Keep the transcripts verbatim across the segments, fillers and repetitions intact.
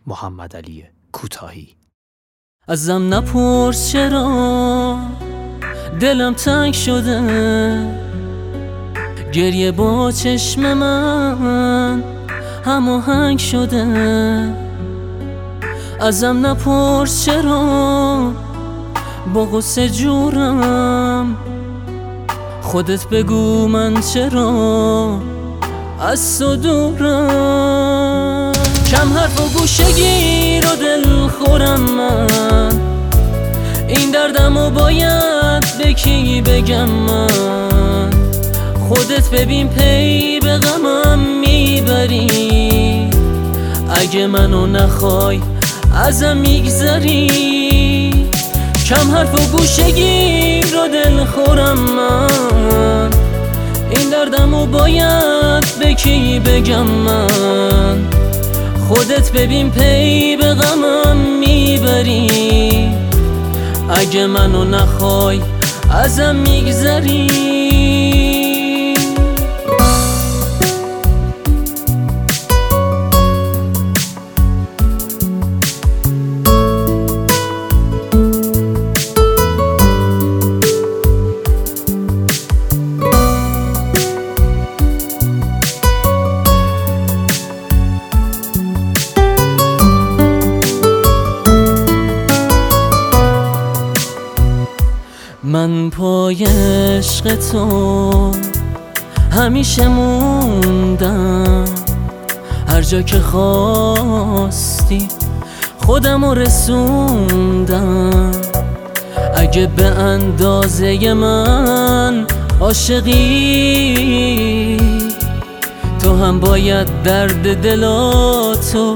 محمدعلی کوتاهی. ازم نپرس چرا دلم تنگ شده، گریه با چشم من هماهنگ شده. ازم نپرس چرا با غصه جورم، خودت بگو من چرا از تو دورم. کم حرف و گوشه گیر و دل خورم من، این دردمو باید به کی بگم من؟ خودت ببین پی به غمم میبری، اگه منو نخوای ازم میگذری. کم حرف و گوشه گیر و دل خورم من، این دردمو باید به کی بگم من؟ خودت ببین پی به غمم میبری، اگه منو نخوای ازم میگذری. من پای عشق تو همیشه موندم، هر جا که خواستی خودمو رسوندم. اگه به اندازه من عاشقی، تو هم باید درد دلاتو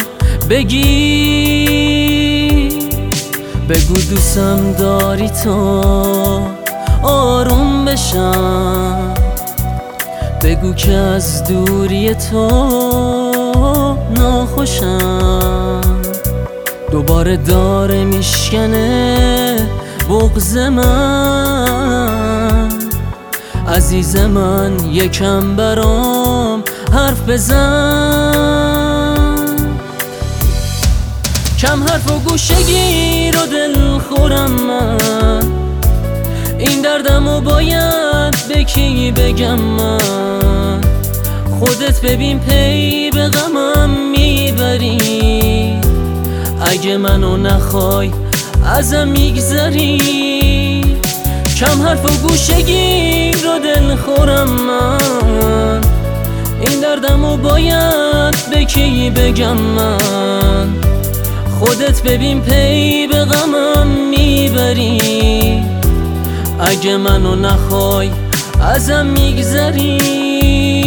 بگی. بگو دوستم داری تو آروم بشم، بگو که از دوری تو ناخوشم. دوباره داره میشکنه بغض من، عزیز من یکم برام حرف بزن. کم حرف و گوشه گیر و دل خورم من، این دردمو باید به کی بگم من؟ خودت ببین پی به غمم میبری، اگه منو نخوای ازم میگذری. کم حرف و گوشه گیر و دل خورم من، این دردمو باید به کی بگم من؟ خودت ببین پی به غمم میبری، اگه منو نخوای ازم میگذری.